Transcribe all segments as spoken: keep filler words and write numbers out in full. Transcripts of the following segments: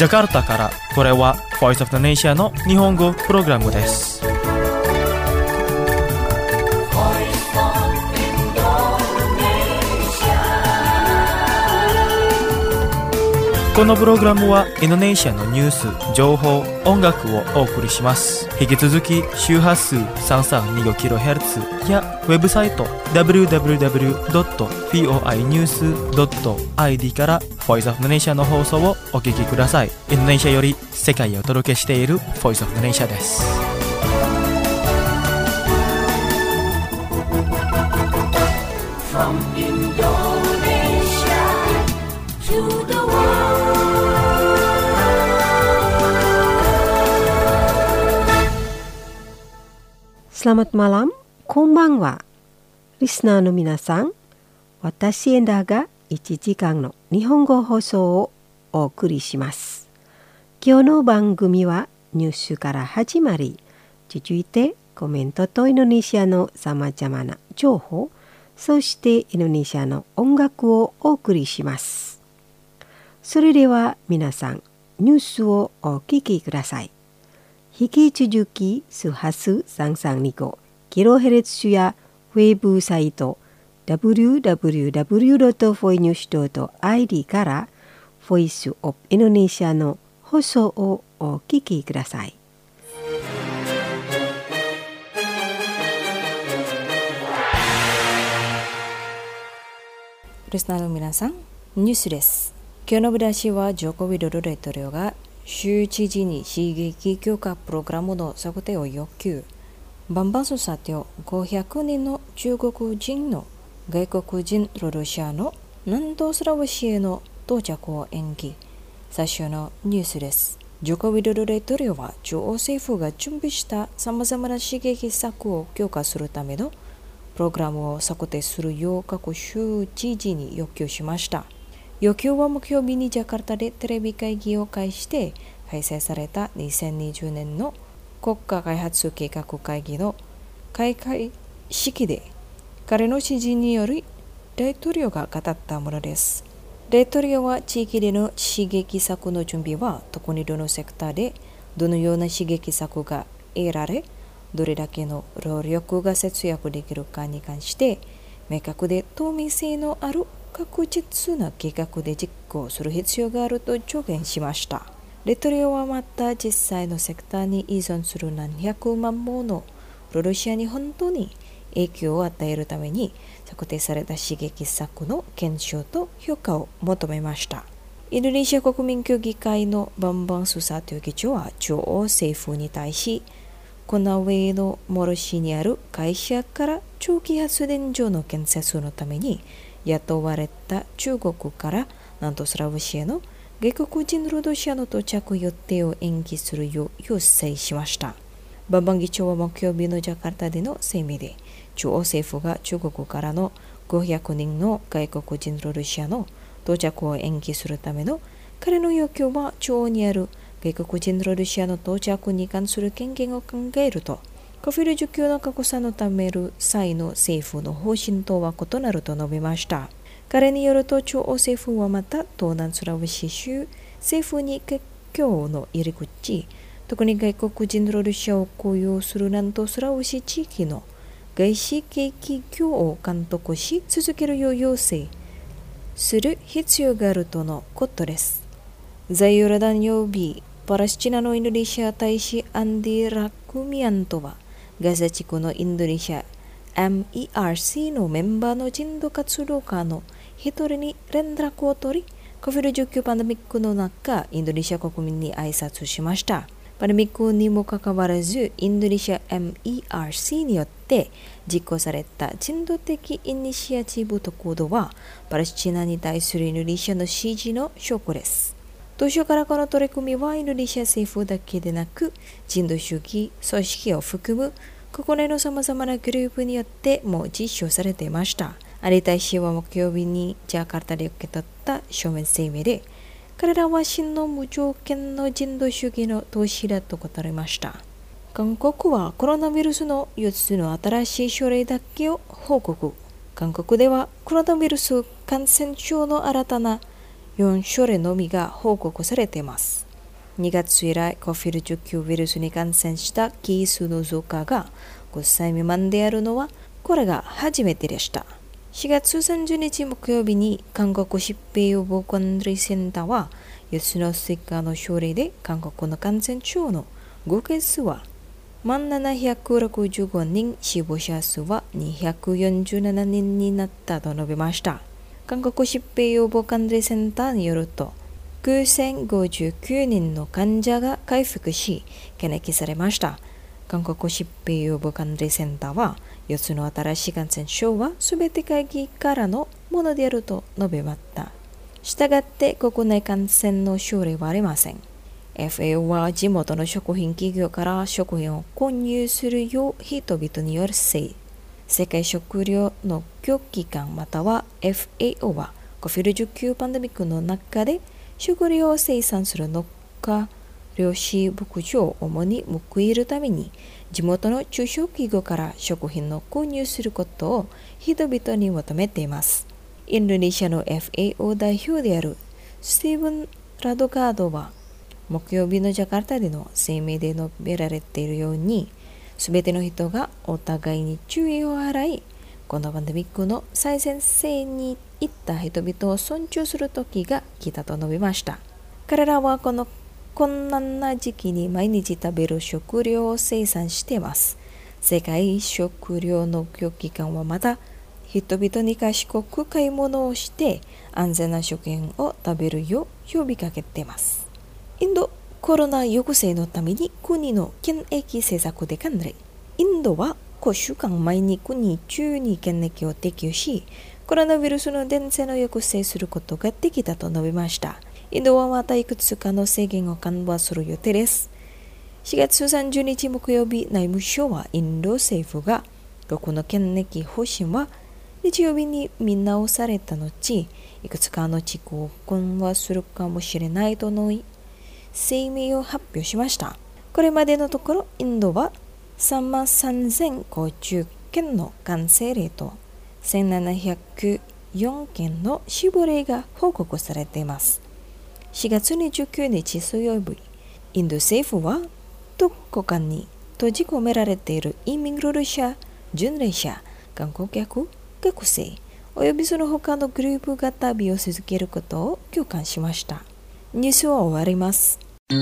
ジャカルタからこれは Voice of the Nation の日本語プログラムです。このプログラムはインドネシアのニュース、情報、音楽をお送りします。引き続き周波数 さんさんにごキロヘルツ やウェブサイト ダブリューダブリューダブリュードットフォーアイニュースドットアイディー から Voice of the Nation の放送をお聞きください。インドネシアより世界へお届けしている Voice of the Nation です。From Indonesia to the Selamat malam, こんばんは。リスナーの皆さん、私エンダーがいちじかんの日本語放送をお送りします。今日の番組はニュースから始まり、続いてコメントとインドネシアのさまざまな情報、そしてインドネシアの音楽をお送りします。それでは皆さん、ニュースをお聞きください。引き続き周波数さんさんにごキロヘルツやウェブサイト ダブリューダブリューダブリュードットフォイニュースドットアイディー からボイスオブインドネシアの放送をお聞きください。 リスナーの皆さん、ニュースです。今日の見出しはジョコ・ウィドロ大統領が州知事に刺激強化プログラムの策定を要求。バンバンスサティオごひゃくにんの中国人の外国人労働者の南東スラワシへの到着を延期。最初のニュースです。ジョコ・ウィドロ大統領は中央政府が準備したさまざまな刺激策を強化するためのプログラムを策定するよう各州知事に要求しました。要求は木曜日にジャカルタでテレビ会議を介して開催されたにせんにじゅうねんの国家開発計画会議の開会式で彼の指示により大統領が語ったものです。大統領は地域での刺激策の準備はどこにどのセクターでどのような刺激策が得られどれだけの労力が節約できるかに関して明確で透明性のある確実な計画で実行する必要があると助言しました。大統領はまた実際のセクターに依存する何百万もの労働者に本当に影響を与えるために策定された刺激策の検証と評価を求めました。インドネシア国民協議会のバンバンスサティオ議長は中央政府に対しコナウェイのモロ市にある会社から長期発電所の建設のために雇われた中国から南東スラブ市への外国人労働者の到着予定を延期するよう要請しました。バンバン議長は木曜日のジャカルタでの声明で中央政府が中国からのごひゃくにんの外国人労働者の到着を延期するための彼の要求は中央にある外国人労働者の到着に関する権限を考えるとカフェル需給の確保のためる際の政府の方針とは異なると述べました。彼によると中央政府はまた東南スラブシ州政府に結局の入り口、特に外国人労働者を雇用する南東スラブシ地域の外資系企業を監督し続けるよう要請する必要があるとのことです。在ヨルダン曜日、パレスチナのインドネシア大使アンディ・ラクミアントはガザ地区のインドネシア エムイーアールシー のメンバーの人道活動家の一人に連絡を取り、コビドじゅうきゅう パンデミックの中、インドネシア国民に挨拶しました。パンデミックにもかかわらず、インドネシア エムイーアールシー によって実行された人道的イニシアチブと行動は、パレスチナに対するインドネシアの支持の証拠です。当初からこの取り組みはインドネシア政府だけでなく、人道主義組織を含む国内のさまざまなグループによっても実証されていました。アリ大使は木曜日にジャカルタで受け取った書面声明で、彼らは真の無条件の人道主義の投資だと語りました。韓国はコロナウイルスのよっつの新しい症例だけを報告。韓国ではコロナウイルス感染症の新たなよん症例のみが報告されています。 にがつ以来 コフィルじゅうきゅう ウイルスに感染した基数の増加がごさい未満であるのはこれが初めてでした。しがつさんじゅうにち木曜日に韓国疾病予防管理センターはよっつの追加の症例で韓国の感染症の合計数はいちまんななひゃくろくじゅうごにん、死亡者数はにひゃくよんじゅうななにんになったと述べました。韓国疾病予防管理センターによるときゅうせんごじゅうきゅうにんの患者が回復し検疫されました。韓国疾病予防管理センターはよっつの新しい感染症はすべて会議からのものであると述べました。したがって国内感染の症例はありません。エフエーオー は地元の食品企業から食品を購入するよう人々に要請。世界食糧農業機関または エフエーオー は コフィルじゅうきゅう パンデミックの中で食料を生産する農家漁師牧場を主に報いるために地元の中小企業から食品を購入することを人々に求めています。インドネシアの エフエーオー 代表であるスティーブン・ラドガードは木曜日のジャカルタでの声明で述べられているようにすべての人がお互いに注意を払いこのパンデミックの最前線に行った人々を尊重する時が来たと述べました。彼らはこの困難な時期に毎日食べる食料を生産しています。世界食糧農業機関はまた人々に賢く買い物をして安全な食品を食べるよう呼びかけています。インドコロナ抑制のために国の検疫政策で管理。インドはごしゅうかんまえに国中に検疫を適用し、コロナウイルスの伝染を抑制することができたと述べました。インドはまたいくつかの制限を緩和する予定です。しがつさんじゅうにち木曜日、内務省はインド政府がこの検疫方針は日曜日に見直された後、いくつかの地区を緩和するかもしれないとの声明を発表しました。これまでのところ、インドはさんまんさんぜんごじゅうけんの感染例とせんななひゃくよんけんの死亡例が報告されています。しがつにじゅうくにち水曜日、インド政府はどこかに閉じ込められている移民労働者、巡礼者、観光客、学生、およびその他のグループが旅を続けることを共感しました。ニュースは終わります。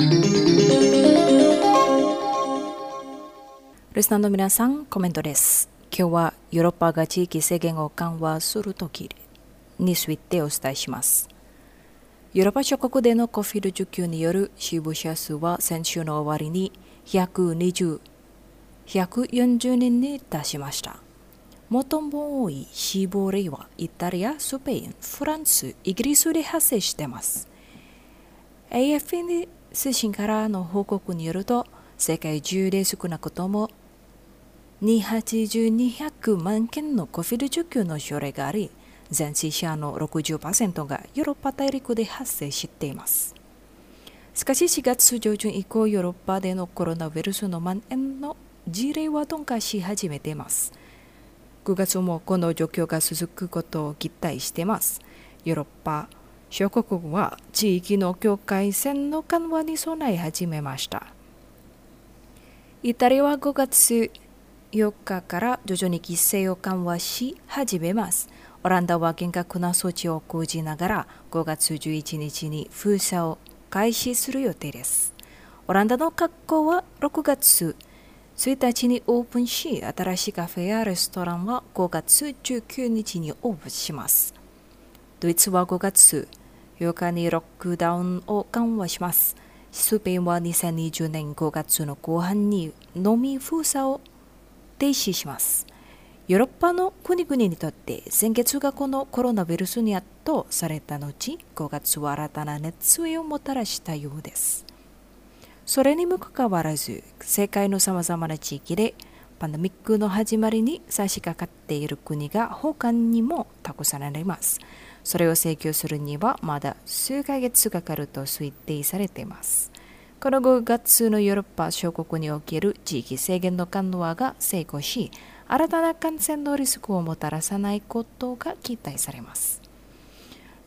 リスナーの皆さん、コメントです。今日はヨーロッパが地域制限を緩和するときについてお伝えします。ヨーロッパ諸国での コフィルじゅうきゅう による死亡者数は先週の終わりにひゃくにじゅう、ひゃくよんじゅうにんに達しました。最も多い死亡例はイタリア、スペイン、フランス、イギリスで発生しています。エーエフピー 通信からの報告によると、世界中で少なくともにせんはちじゅうにひゃくまんけんの コフィルじゅうきゅう の症例があり、全死者の ろくじゅっパーセント がヨーロッパ大陸で発生しています。しかししがつ上旬以降、ヨーロッパでのコロナウイルスの蔓延の事例は鈍化し始めています。くがつもこの状況が続くことを期待しています。ヨーロッパ諸国は地域の境界線の緩和に備え始めました。イタリアはごがつよっかから徐々に規制を緩和し始めます。オランダは厳格な措置を講じながらごがつじゅういちにちに封鎖を開始する予定です。オランダの学校はろくがつついたちにオープンし、新しいカフェやレストランはごがつじゅうくにちにオープンします。ドイツはごがつようかにロックダウンを緩和します。スペインはにせんにじゅうねんごがつの後半にのみ封鎖を停止します。ヨーロッパの国々にとって先月がこのコロナウイルスに圧倒された後、ごがつは新たな熱意をもたらしたようです。それにもかかわらず、世界のさまざまな地域でパンデミックの始まりに差し掛かっている国が他にもたくさんあります。それを制御するにはまだ数ヶ月かかると推定されています。このごがつのヨーロッパ諸国における地域制限の緩和が成功し、新たな感染のリスクをもたらさないことが期待されます。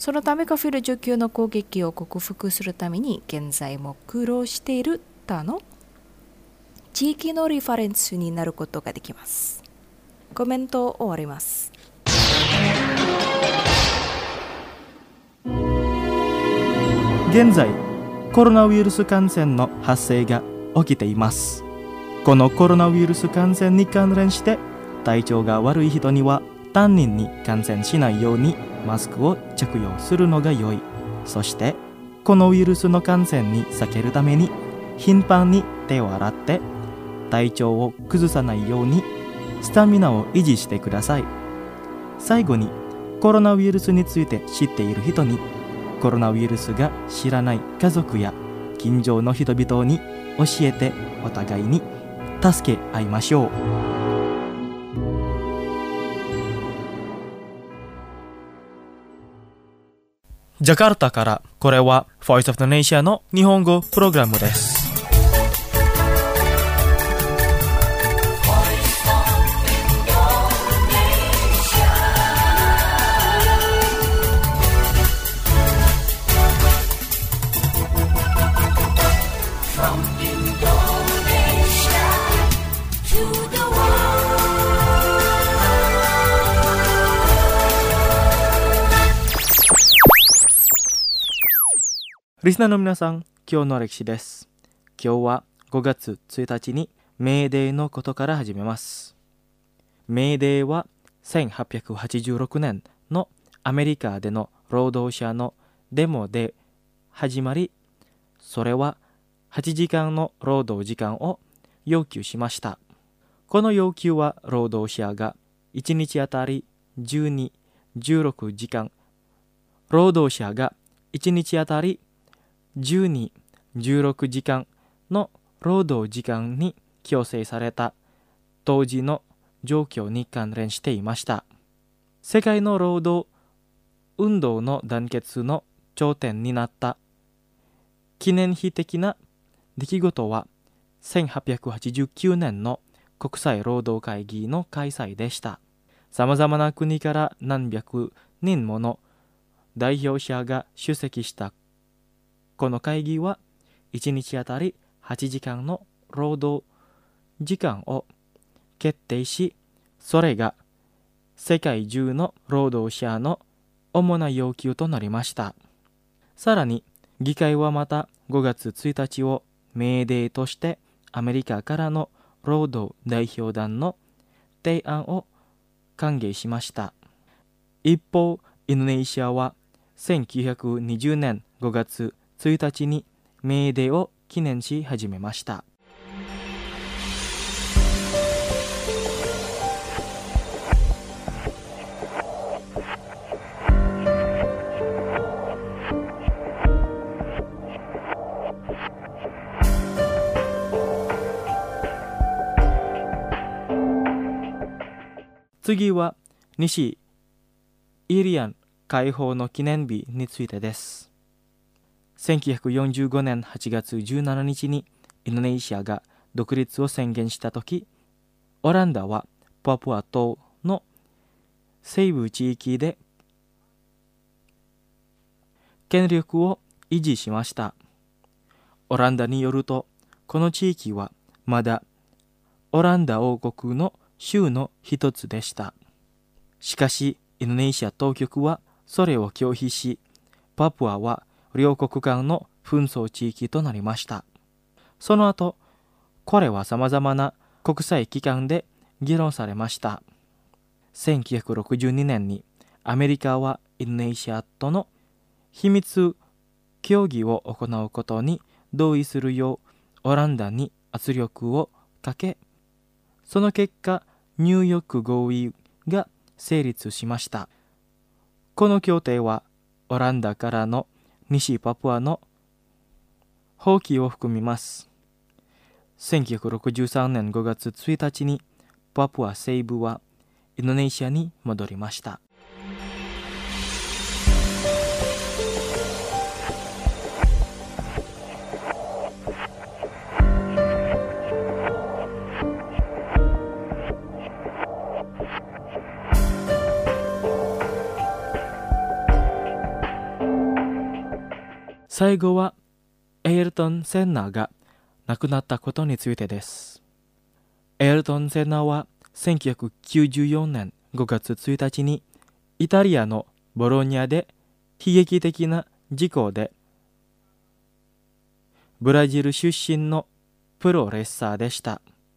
そのためカフィルじゅうきゅうの攻撃を克服するために現在も苦労している他の地域のリファレンスになることができます。コメントを終わります。 現在コロナウイルス感染の発生が起きています。このコロナウイルス感染に関連して体調が悪い人には他人に感染しないようにマスクを着用するのが良い。そしてこのウイルスの感染に避けるために頻繁に手を洗って体調を崩さないようにスタミナを維持してください。最後にコロナウイルスについて知っている人にコロナウイルスが知らない家族や近所の人々に教えてお互いに助け合いましょう。ジャカルタからこれは Voice of the Nation の日本語プログラムです。リスナーの皆さん、今日の歴史です。今日はごがつついたちにメーデーのことから始めます。メーデーはせんはっぴゃくはちじゅうろくねんのアメリカでの労働者のデモで始まり、それははちじかんの労働時間を要求しました。この要求は労働者がいちにちあたりじゅうに、じゅうろくじかん、労働者がいちにちあたりじゅうに、じゅうろくじかんの労働時間に強制された当時の状況に関連していました。世界の労働運動の団結の頂点になった記念碑的な出来事はせんはっぴゃくはちじゅうきゅうねんの国際労働会議の開催でした。さまざまな国から何百人もの代表者が出席したこの会議はいちにちあたりはちじかんの労働時間を決定し、それが世界中の労働者の主な要求となりました。さらに議会はまたごがつついたちをメーデーとしてアメリカからの労働代表団の提案を歓迎しました。一方、インドネシアはせんきゅうひゃくにじゅうねんごがつついたちにメーデーを記念し始めました。次は西イリアン解放の記念日についてです。せんきゅうひゃくよんじゅうごねんはちがつじゅうしちにちにインドネシアが独立を宣言したとき、オランダはパプア島の西部地域で権力を維持しました。オランダによると、この地域はまだオランダ王国の州の一つでした。しかし、インドネシア当局はそれを拒否し、パプアは両国間の紛争地域となりました。その後、これは様々な国際機関で議論されました。せんきゅうひゃくろくじゅうにねんにアメリカはインドネシアとの秘密協議を行うことに同意するようオランダに圧力をかけ、その結果、ニューヨーク合意が成立しました。この協定はオランダからの西パプアの放棄を含みます。せんきゅうひゃくろくじゅうさんねんごがつついたちにパプア西部はインドネシアに戻りました。 最後はエイルトン・センナが亡くなったことについてです。エイルトン・センナはせんきゅうひゃくきゅうじゅうよねんごがつついたちにイタリアのボローニャで悲劇的な事故でブラジル出身のプロレッサーでした。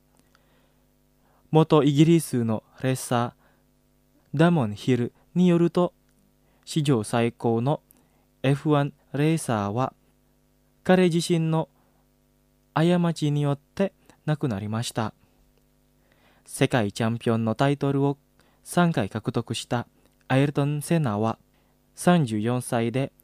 元イギリスのレッサーダモン・ヒルによると、史上最高の エフワン レーサーは彼自身の過ちによって亡くなりました。世界チャンピオンのタイトルをさんかい獲得したアイルトン・セナはさんじゅうよんさいで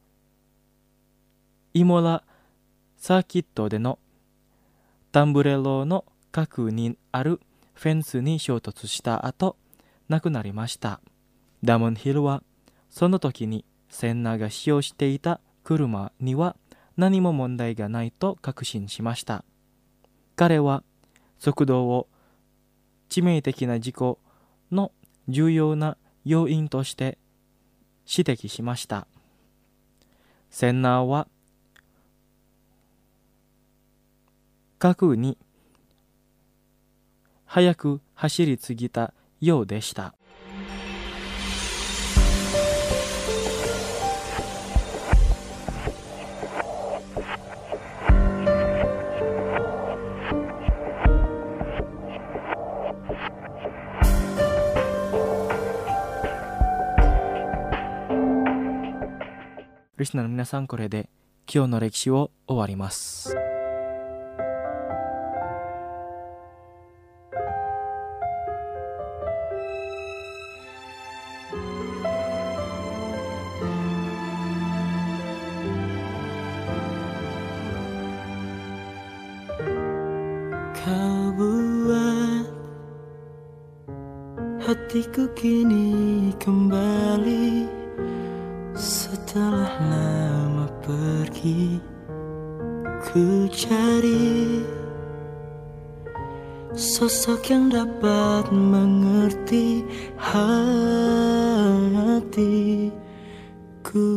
イモラサーキットでのタンブレロの角にあるフェンスに衝突した後亡くなりました。ダモンヒルはその時にセンナが使用していた車には何も問題がないと確信しました。彼は速度を致命的な事故の重要な要因として指摘しました。センナは角に速く走りすぎたようでした。リスナーの皆さん、これで今日の歴史を終わります。 Kau buat hatiku kini kembali setelah lama pergi. Ku cari sosok yang dapat mengerti hati. Ku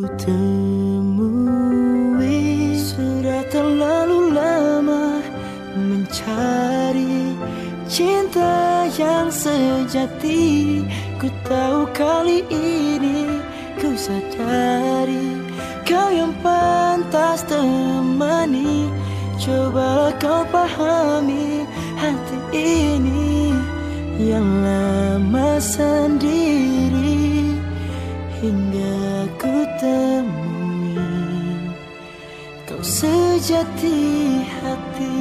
temui sudah terlalu lama mencari cinta yang sejati. Ku tahu kali ini ku sadari kau yang pantas temani. Cobalah kau pahami hati ini yang lama sendiri hingga ku temui kau sejati hati.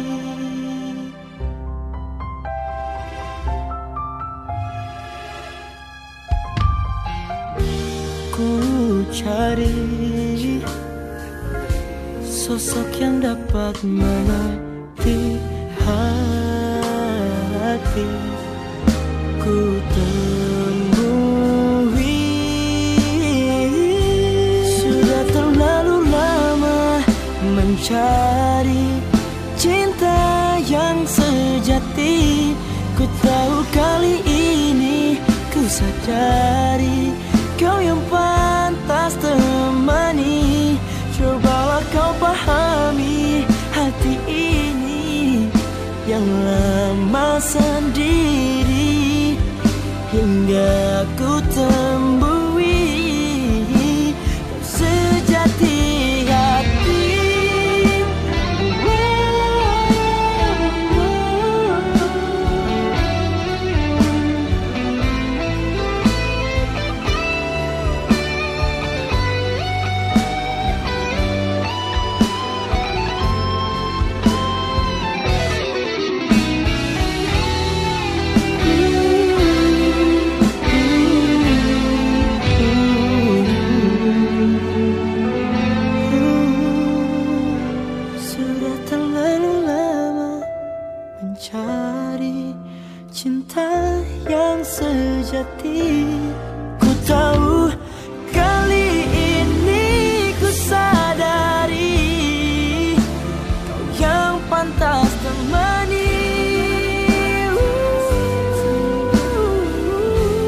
Ku cari sosok yang dapat mengerti hati. Ku temui sudah terlalu lama mencari cinta yang sejati. Ku tahu kali ini ku sadari kau yang pantas temani. Cobalah kau pahami hati ini yang lama sendiri hingga ku temui kau sejati hati. Mencari cinta yang sejati. Ku tahu kali ini ku sadari kau yang pantas temani.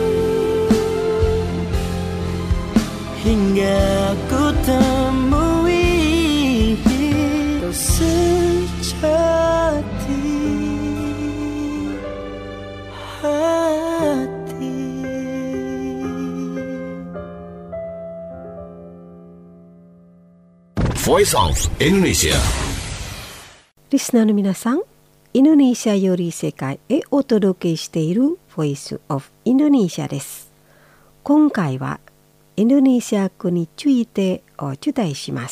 Hingga ku temui Voice of Indonesia。 リスナーの皆さん、インドネシアより世界へお届けしている Voice of Indonesia です。今回はインドネシア語についてお伝えします。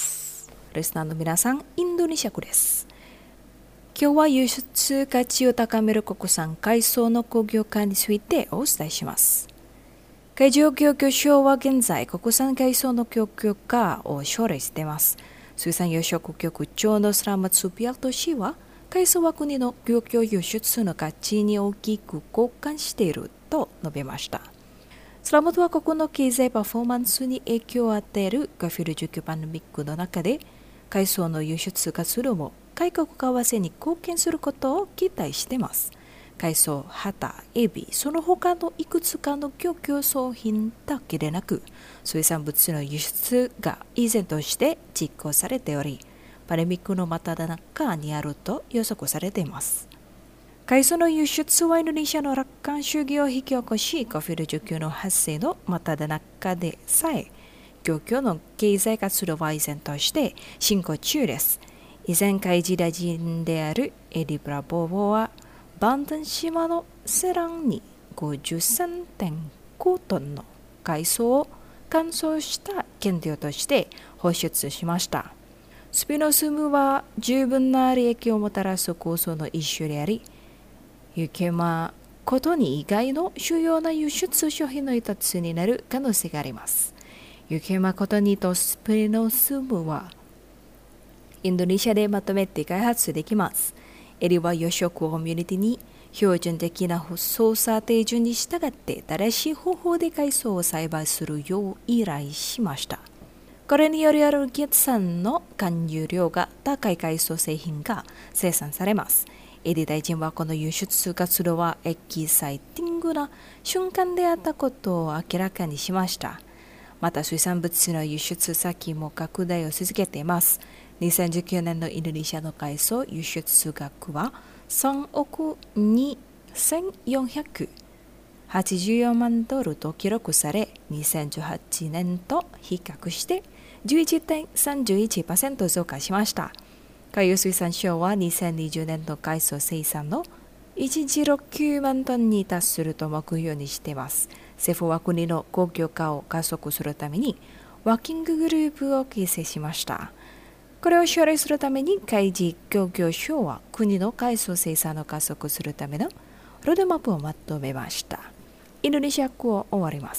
リスナーの皆さん、インドネシア語です。今日は輸出価値を高める国産海藻の工業化についてお伝えします。海上供給省は現在国産海藻の供給化を奨励しています。水産養殖局長のスラマツピアト氏は、海藻は国の漁業輸出の価値に大きく貢献していると述べました。スラマトは国の経済パフォーマンスに影響を与えるコフィルじゅうきゅうパンデミックの中で、海藻の輸出活動も外国為替に貢献することを期待しています。海藻、ハタ、エビ、その他のいくつかの漁業商品だけでなく、水産物の輸出が依然として実行されており、パンデミックの真っ只中にあると予測されています。海藻の輸出はインドネシアの楽観主義を引き起こし、コフィルじゅうきゅうの発生の真っ只中でさえ、漁業の経済活動は依然として進行中です。以前海事大臣であるエディ・ブラボーは、バンダン島のセランに ごじゅうさんてんご トンの海藻を乾燥した原料として放出しました。スピノスムは十分な利益をもたらす構想の一種であり、ユケマコトニ以外の主要な輸出商品の一つになる可能性があります。ユケマコトニとスピノスムはインドネシアでまとめて開発できます。エリは養殖コミュニティに標準的な操作手順に従って正しい方法で海藻を栽培するよう依頼しました。これによりアルゲツ産の含有量が高い海藻製品が生産されます。エディ大臣はこの輸出活動はエキサイティングな瞬間であったことを明らかにしました。また水産物の輸出先も拡大を続けています。にせんじゅうきゅうねんのインドネシアの海藻輸出額はさんおくにせんよんひゃくはちじゅうよんまんドルと記録され、にせんじゅうはちねんと比較して じゅういってんさんいちパーセント 増加しました。海洋水産省はにせんにじゅうねんの海藻生産のいちじゅうろくきゅうまんトンに達すると目標にしています。政府は国の工業化を加速するためにワーキンググループを形成しました。これを奨励するために海事漁業省は国の海藻生産を加速するためのロードマップをまとめました。インドネシア語を終わります。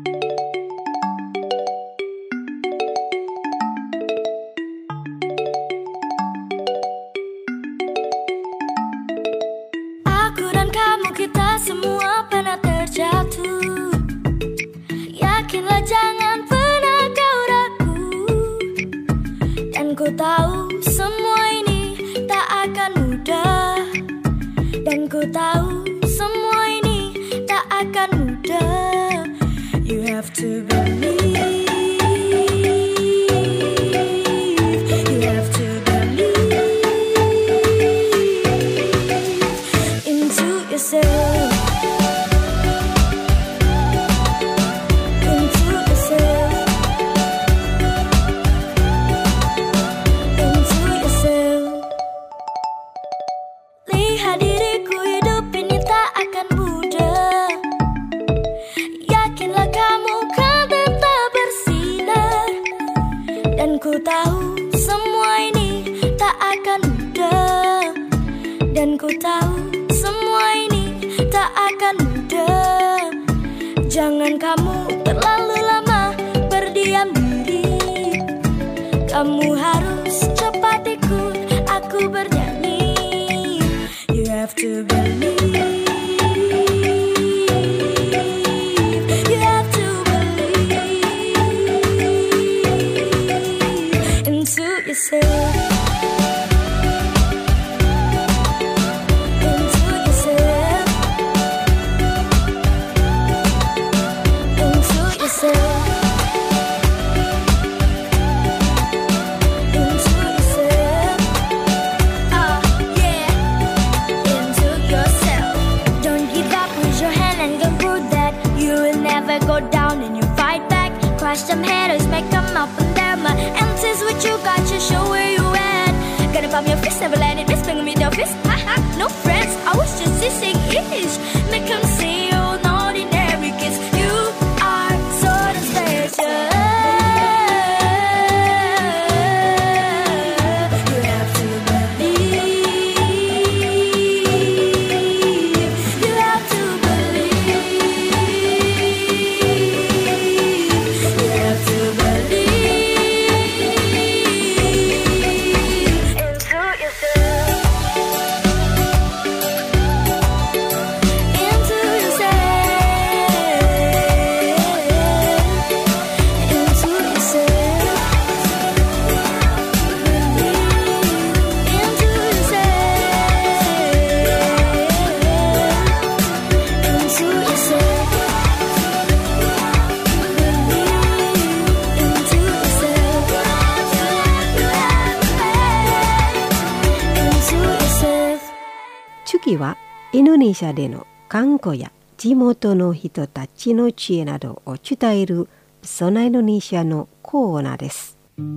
Aku dan kamu kita semua pernah terjatuh. Yakinlah jangan pernah kau ragu. Dan ku tahu semua ini tak akan mudah. Dan ku tahu semua ini tak akan mudah. You have to believe. You have to believe into yourself. Into yourself. Into yourself. Lihat diriku, hidup ini tak akan mudah. Yakinlah kamu kan tetap bersinar. Dan ku tahu semua ini tak akan mudah. Dan ku tahu semua ini tak akan mudah. Jangan kamu terlalu lama berdiam diri. Kamu harus cepat ikut aku bernyanyi. You have to believe. You have to believe into yourself. Into yourself. Into yourself. Into yourself. Oh, yeah. Into yourself. Don't give up, raise your hand and go prove that you will never go down and you fight back. crush them haters, make them up and down. My answers what you got, you show where you at. Gonna bump your fist, never let it miss, bang with your fist. Ha ha, no friends, I was just dissing ish. Make them see you an ordinary kiss. You are sort of special. 次はインドネシアでの観光や地元の人たちの知恵などを伝えるソナインドネシアのコーナーです。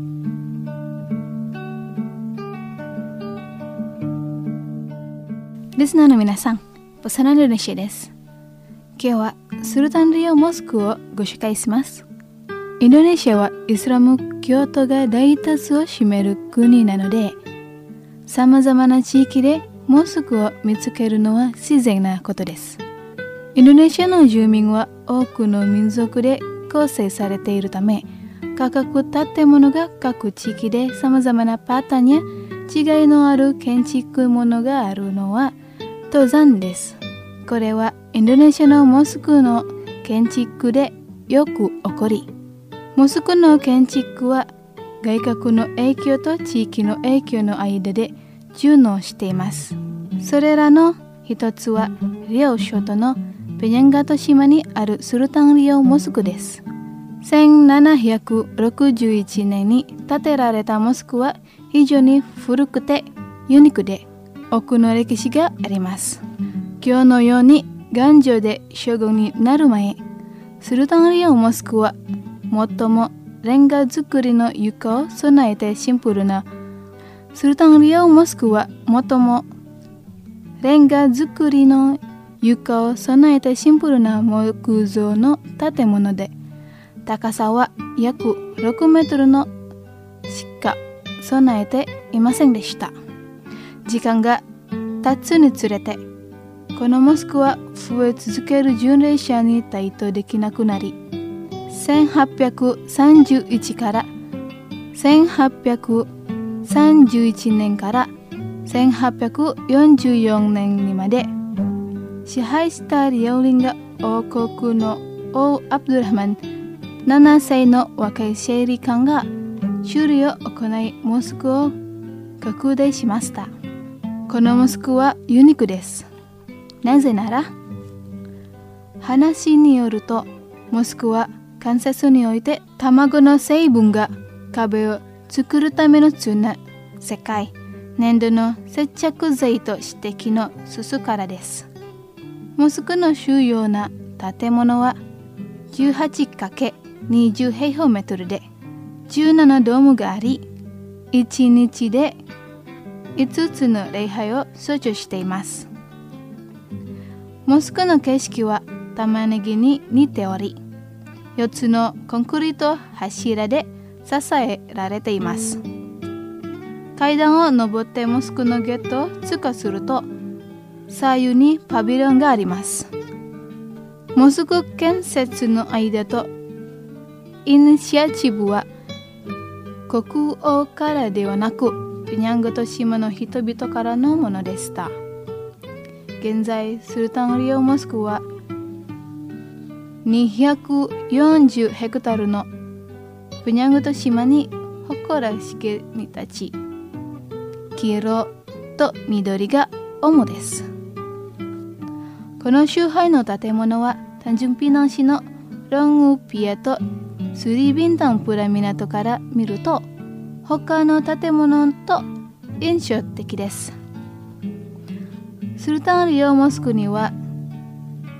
リスナーの皆さん、ソナインドネシアです。今日はスルタンリオモスクをご紹介します。インドネシアはイスラム教徒が大多数を占める国なので、さまざまな地域でモスクを見つけるのは自然なことです。インドネシアの住民は多くの民族で構成されているため、各建物が各地域でさまざまなパターンや違いのある建築物があるのは当然です。これはインドネシアのモスクの建築でよく起こり、モスクの建築は外国の影響と地域の影響の間で順応しています。それらの一つはリオ諸島のペニャンガト島にあるスルタンリオモスクです。せんななひゃくろくじゅういちねんに建てられたモスクは非常に古くてユニークで多くの歴史があります。今日のように頑丈で将軍になる前、スルタンリオモスクは最もレンガ造りの床を備えてシンプルなスルタンリオモスクは最もレンガ造りの床を備えてシンプルな木造の建物で、高さは約ろくメートルのしか備えていませんでした。時間が経つにつれて、このモスクは増え続ける巡礼者に対等できなくなり、せんはっぴゃくさんじゅういちからせんはっぴゃくさんじゅういちねんからせんはっぴゃくよんじゅうよねんにまで支配したリオリンガ王国の王アブドゥルハマンななさいの若いシェリ官が修理を行いモスクを拡大しました。このモスクはユニークです。なぜなら、話によるとモスクは関節において卵の成分が壁を作るための綱、石灰、粘土の接着剤と指摘のすすからです。モスクの主要な建物は じゅうはちかけるにじゅう 平方メートルでじゅうななドームがあり、いちにちでいつつの礼拝を象徴しています。モスクの景色は玉ねぎに似ており、よっつのコンクリート柱で支えられています。階段を登ってモスクのゲートを通過すると、左右にパビリオンがあります。モスク建設の間とイニシアチブは国王からではなく、ペニャンガト島の人々からのものでした。現在、スルタンリオモスクはにひゃくよんじゅうヘクタールのペニャンガト島に誇らしげに立ち、黄色と緑が主です。この周辺の建物はタンジュンピナン市のロングピアとスリビンタンプラ港から見ると他の建物と印象的です。スルタンリオモスクには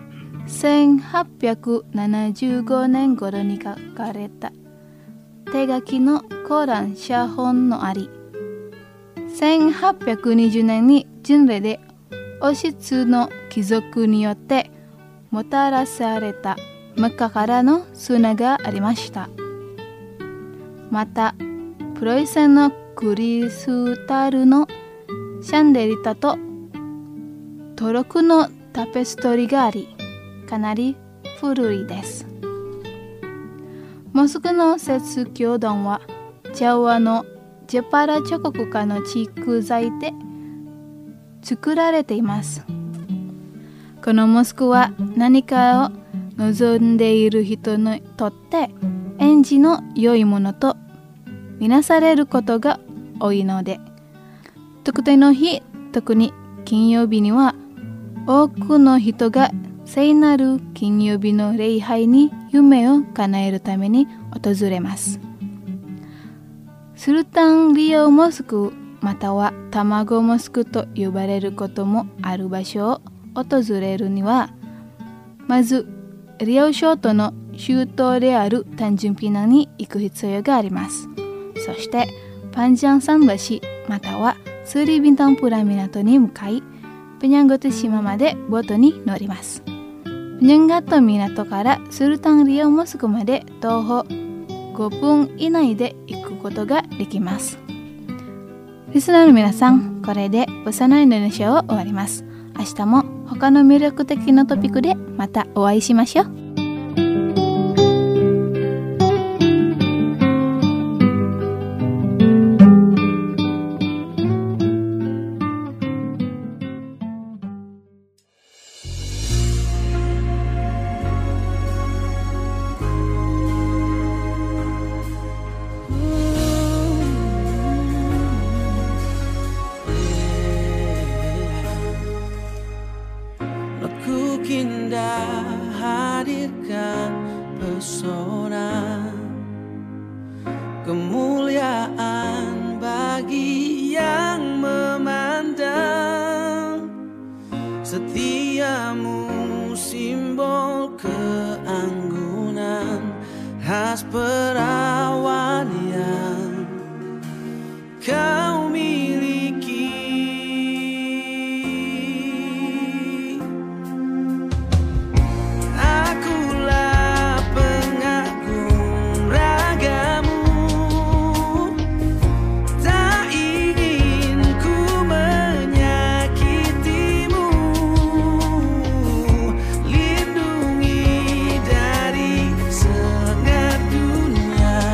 せんはっぴゃくななじゅうごねん頃に書かれた手書きのコーラン写本のあり、せんはっぴゃくにじゅうねんに巡礼で王室の貴族によってもたらされたメッカからの砂がありました。またプロイセンのクリスタルのシャンデリタとトロクのタペストリがあり、かなり古いです。モスクの節教丼は茶和のジェパラ彫刻家の蓄材で作られています。このモスクは何かを望んでいる人にとって縁起の良いものとみなされることが多いので、特定の日、特に金曜日には多くの人が聖なる金曜日の礼拝に夢を叶えるために訪れます。スルタンリオモスクまたは卵モスクと呼ばれることもある場所を訪れるには、まずリオ諸島の首都であるタンジュンピナに行く必要があります。そしてパンジャン桟橋またはスリビンタンプラ港に向かい、ペニャンゴト島までボートに乗ります。ペニャンガット港からスルタンリオモスクまで徒歩ごふん以内で行くことができます。リスナーの皆さん、これでボサノインドネシアを終わります。明日も他の魅力的なトピックでまたお会いしましょう。 Hadirkan pesona kemuliaan bagi yang memandang, setiamu simbol keanggunan khas perawan yang kau miliki. Lindungi dari sengat dunia.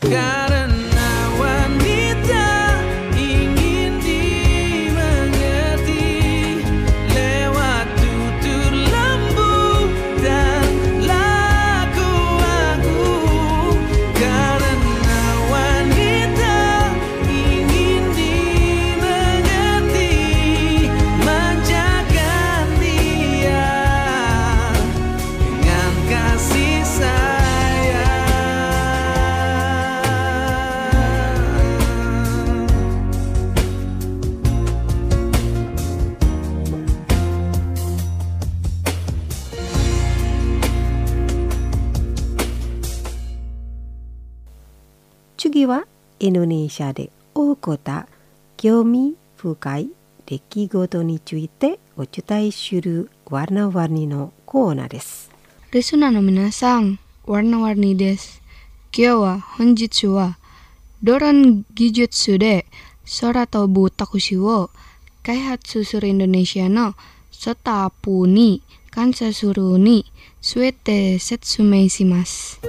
Karena wanita ingin dimengerti lewat tutur lembut dan laku aku. Karena wanita ingin dimengerti, manjakan dia dengan kasih sayang. Tsugi wa Indonesia de okota kyomi fukai dekigoto ni tsuite o chutai shuru warna-warni no koona desu. Listenerの皆さん、warna-warni desu. Kyo wa honjitsu wa Doron Gijutsu de Sora Tobu Takushi wo Kaihatsu suru Indonesia no Sotapu ni Kansa suru ni Suete Setsumei shimasu.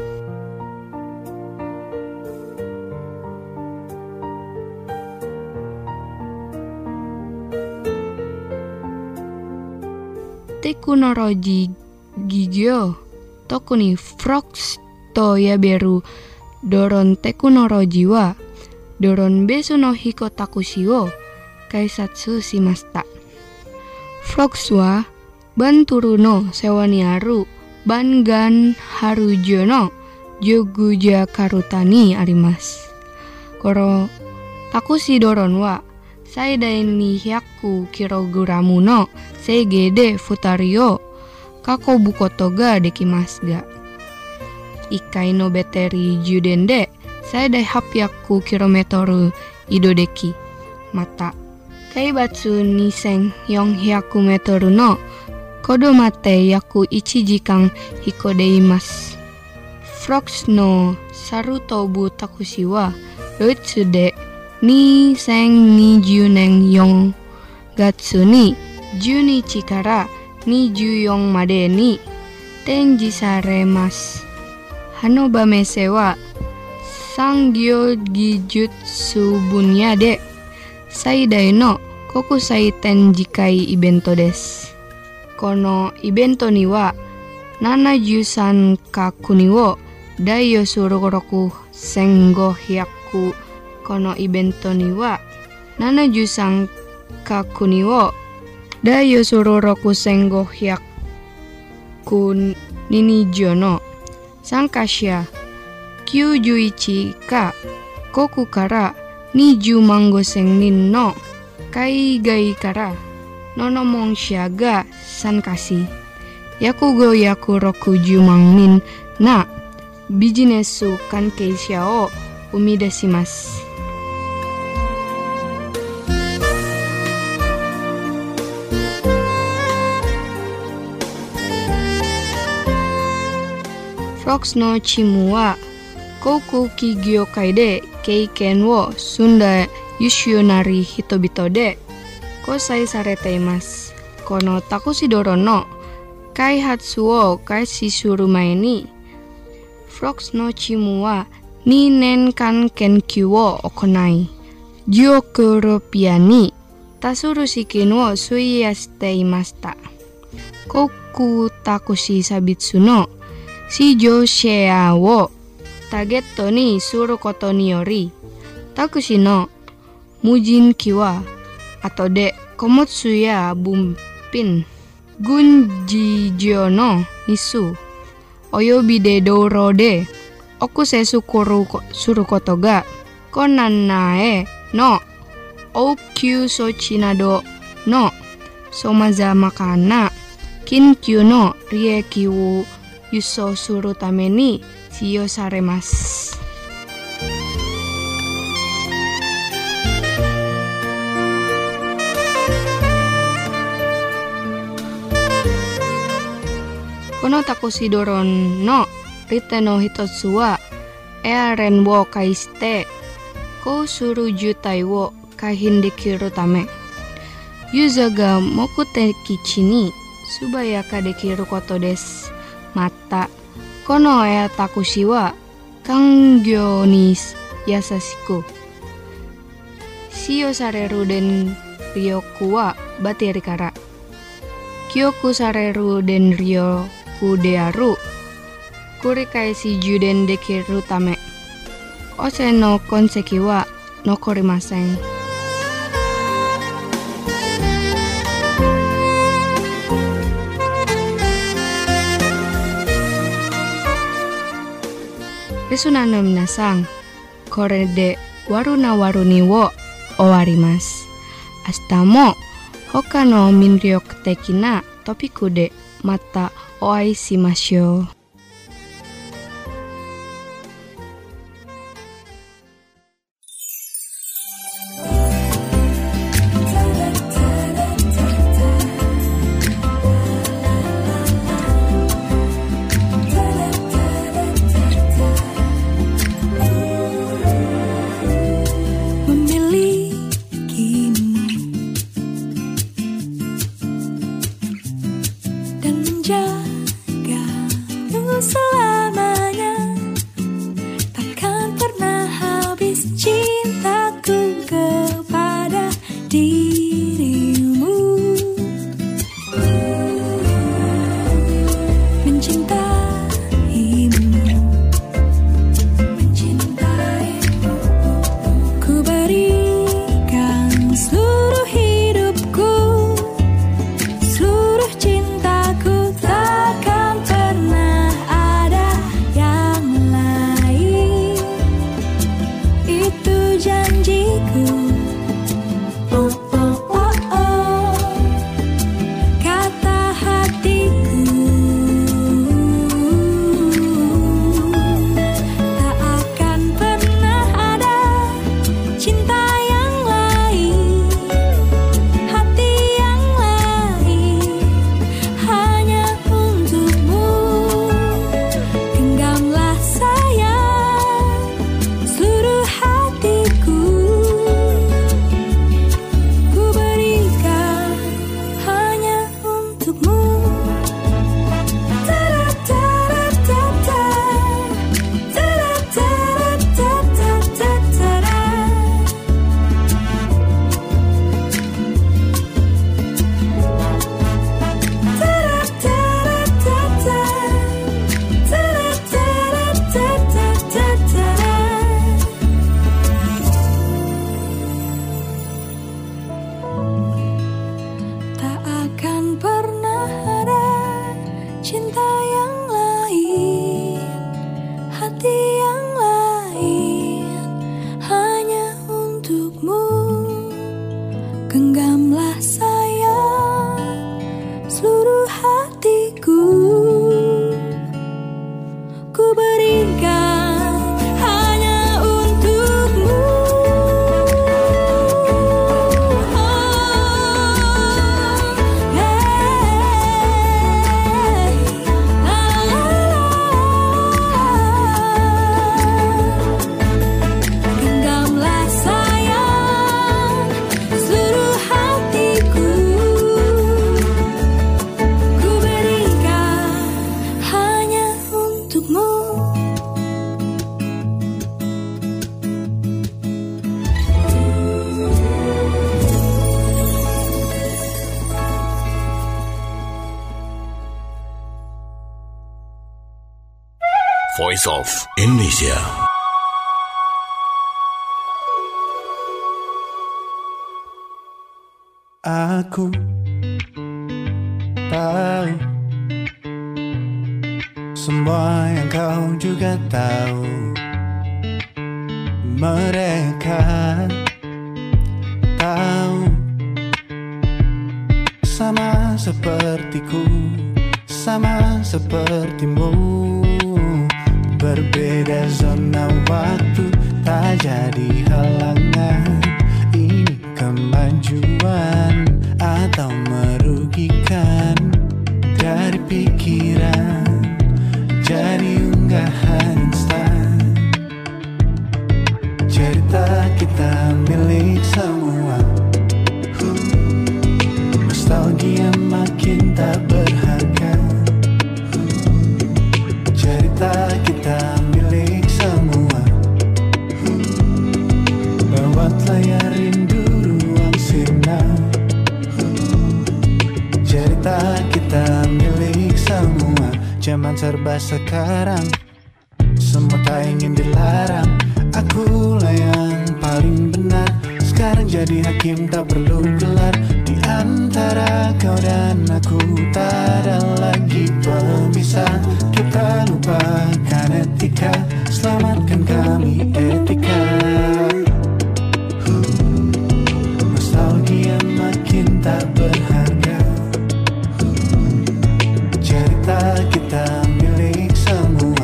Teknologi gigyo toku ni frogs to yaberu doron teknologi wa doron besu no hiko takushi wo kaisatsu shimashita. Frogs wa banturu no sewa ni aru bangan harujo no joguja karuta ni arimasu. Koro takushi doron wa saidai ni hyaku kilogramu no seige de futari o kakobukoto ga dekimasu ga. Ikai no beteri juden de saidai happyaku kilometer idodeki. Mata kaibatsu nisen yong hyaku meter no kodomate yaku ichi jikan hikodeimasu. Frogs no sarutobu takushi wa doitsu de ni sen ni junen yong gatsu ni junichi kara ni juyon made ni tenji saremasu. Hanoba mese wa sangyo gijutsu bunya de saidai no kokusai tenjikai ibento desu. Kono ibento ni wa nanajusan kaku ni wo daiyo suroroku sengo hyaku. Kono ibento ni wa nanajusan kaku ni wo daiyo suroroku sengo hyaku ninijo no sankasha kyujuichi ka koku kara niju mango sennin no kaigai kara nonomonsha ga sankashi yakugo yaku roku jumang min na bijinesu kankeisha o umidashimasu. Frogs no chimu wa koku kigyokai de keiken wo sunda yushionari hitobito de kosai sareteimasu. Kono takushi doron no kaihatsu wo kaishisuru mae ni Frogs no chimu wa ni nenkan kenkyu wo okonai Gyokuro-pia ni tasuru shikin wo suiyashiteimashita. Koku takushi sabitsu no shijo shea wo tageto ni suru koto ni yori takushi no mujinki wa ato de komotsu ya bumpin gunjijyo no nisu oyobi de douro de okusesu kuru suru koto ga konanae no oukyu sochinado no somaza makana kinkyu no rieki wo yuso suru tame ni chiyo saremasu. Kono takushi doron no rite no hitotsu wa earen wo kaishite kou suru jutai wo kahindekiru tame yuza ga mokute kichi ni subayaka dekiru koto desu. Mata kono e takushi wa 環境に優しく使用される電力はバッテリーから記憶される電力である繰り返し充電できるため汚染の痕跡は残りません。リスナーの皆さん、これでワルナワルニを終わります。明日も他の魅力的なトピックでまたお会いしましょう。 Voice of Indonesia. Aku tahu semua yang kau juga tahu. Mereka tahu sama sepertiku, sama sepertimu. Berbeda zona waktu tak jadi halangan. Ini kemajuan atau merugikan. Dari pikiran jadi unggahan instan. Cerita kita milik semua. Nostalgia makin tak berharga. Cerita kita milik semua. sekarang. Semua tak ingin dilarang, akulah yang paling benar. Sekarang jadi hakim tak perlu gelar. Di antara kau dan aku tak ada lagi pemisah. Kita lupakan etika, selamatkan kami etika. uh, Nostalgia makin tak berharga. uh, Cerita kita milik semua.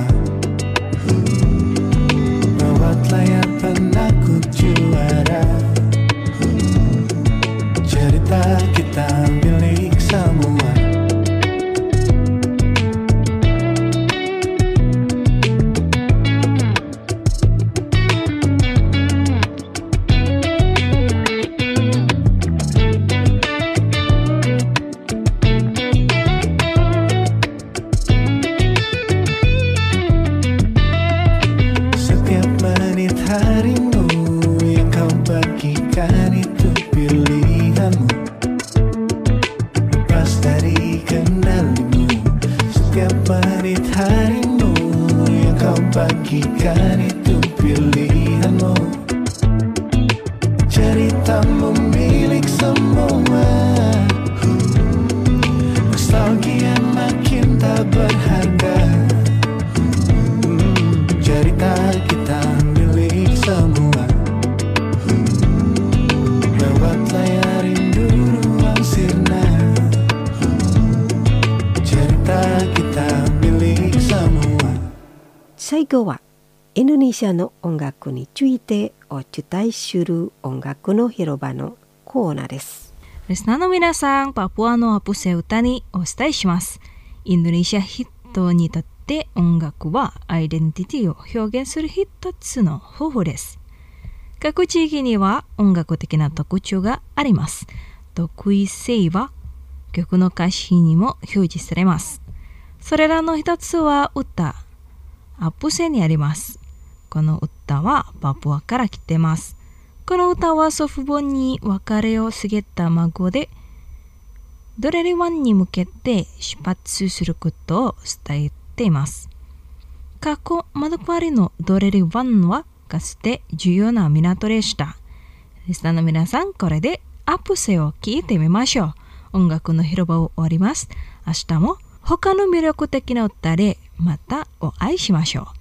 Lewat layar penakut juara. Cerita kita milik semua. Setiap menit harimu yang kau bagikan itu pilihanmu, lepas dari kendalimu. Setiap menit harimu yang kau bagikan itu pilihanmu. Ceritamu milik semua. Nostalgia makin tak berharga. Cerita kita milik semua. Lewat layar rindu ruang sirna. Cerita kita milik semua. 最後はインドネシアの音楽についてお伝えする音楽の広場のコーナーです。 リスナーの皆さん、パプアのアプセ歌にお伝えします。インドネシア人にとって音楽はアイデンティティを表現する一つの方法です。各地域には音楽的な特徴があります。特異性は曲の歌詞にも表示されます。それらの一つは歌、アプセにあります。この歌はパプアから来てます。この歌は祖父母に別れを告げた孫で、ドレリ湾に向けて出発することを伝えています。過去、窓代わりのドレリ湾はかつて重要な港でした。リスナーの皆さん、これでアプセを聴いてみましょう。音楽の広場を終わります。明日も他の魅力的な歌でまたお会いしましょう。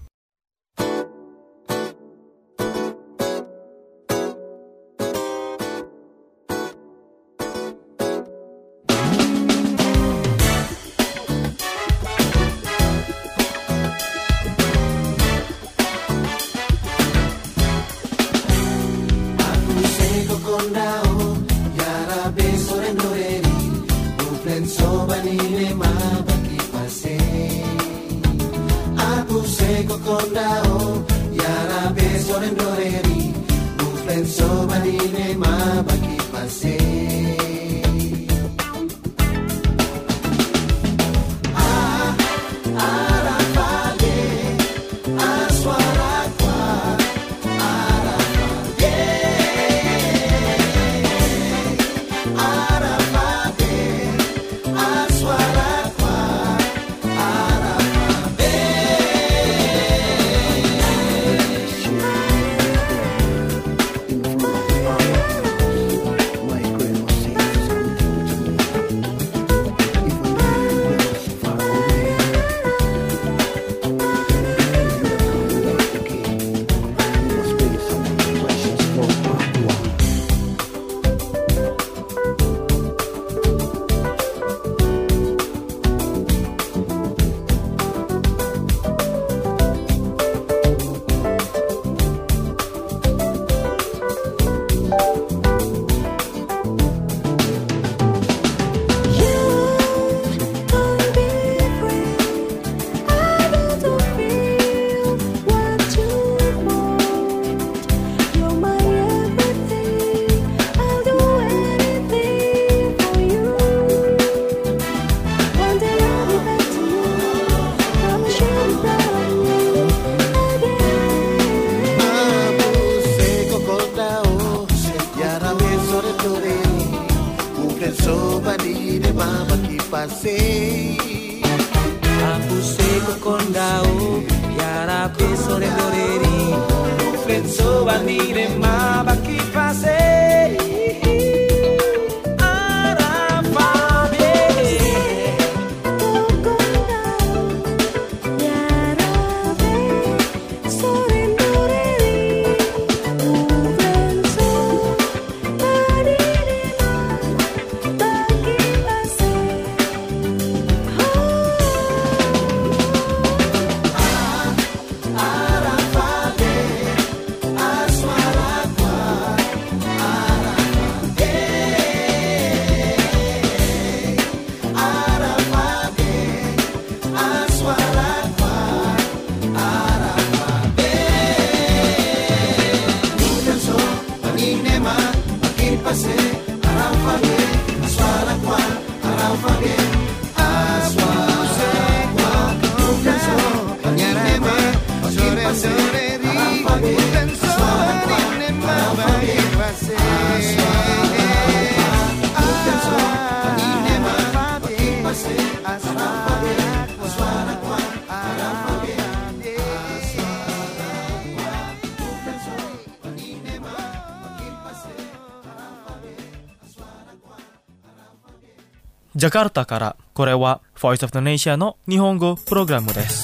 Aku say kondao Yara pesore doreri Frenzo banire ma baki pase ジャカルタからこれは Voice of Indonesia の日本語プログラムです。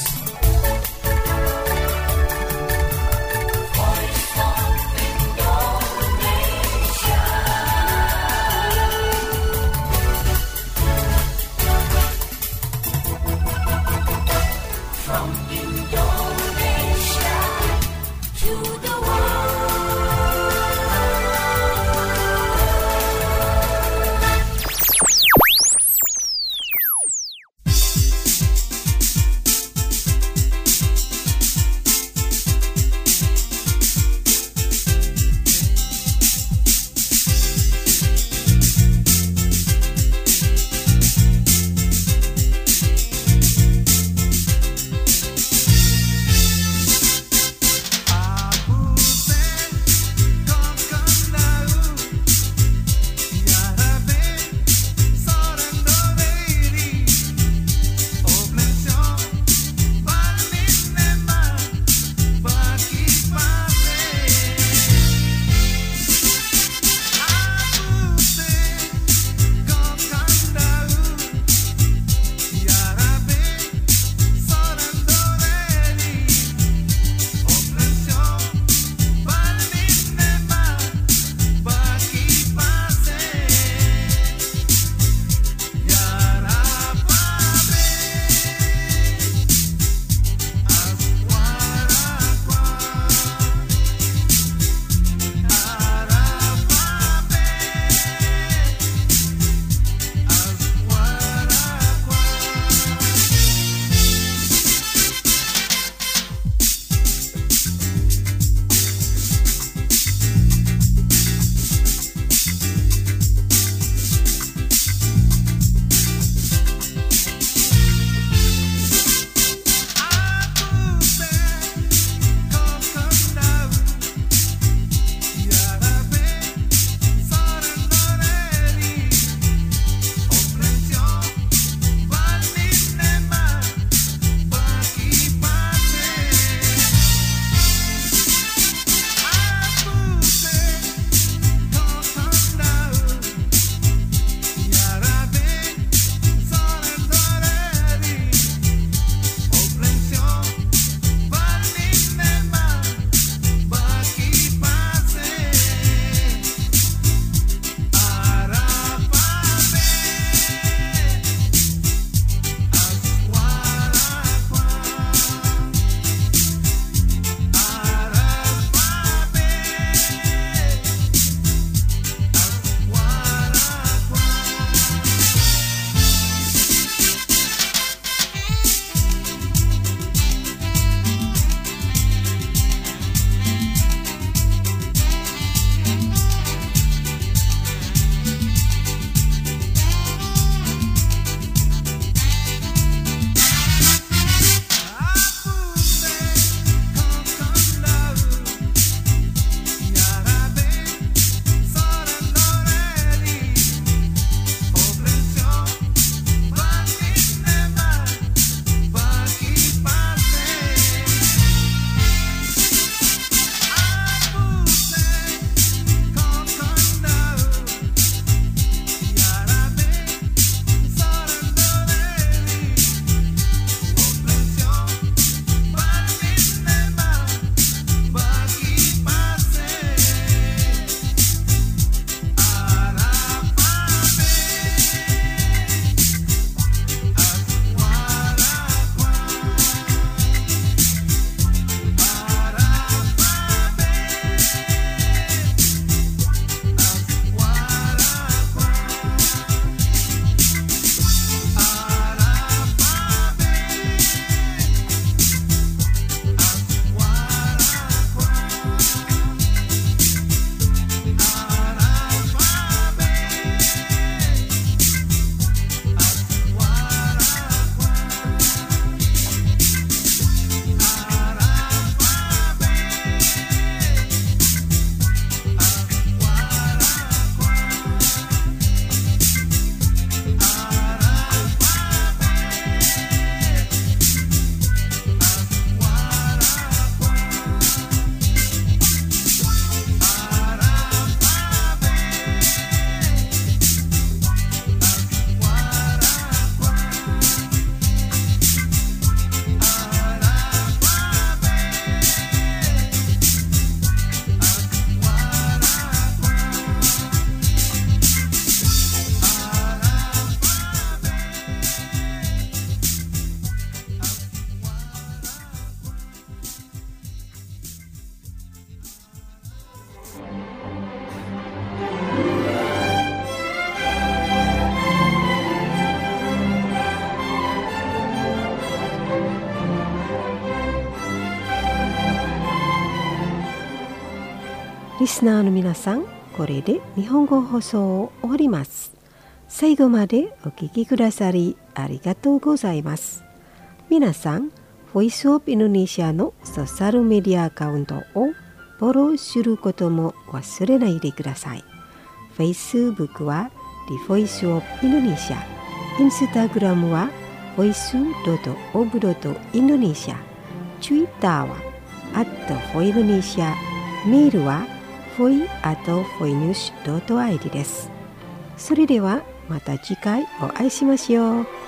リスナーの皆さん、これで日本語放送を終わります。最後までお聞きくださりありがとうございます。皆さん、ボイスオブインドネシアのソーシャルメディアアカウントをフォローすることも忘れないでください。Facebook は The Voice of Indonesia、Instagram は ボイスドットオブドットインドネシア、Twitter は アットフォインドネシア、メールは フォイ アットフォイニュース ドットアイディー です。それではまた次回お会いしましょう。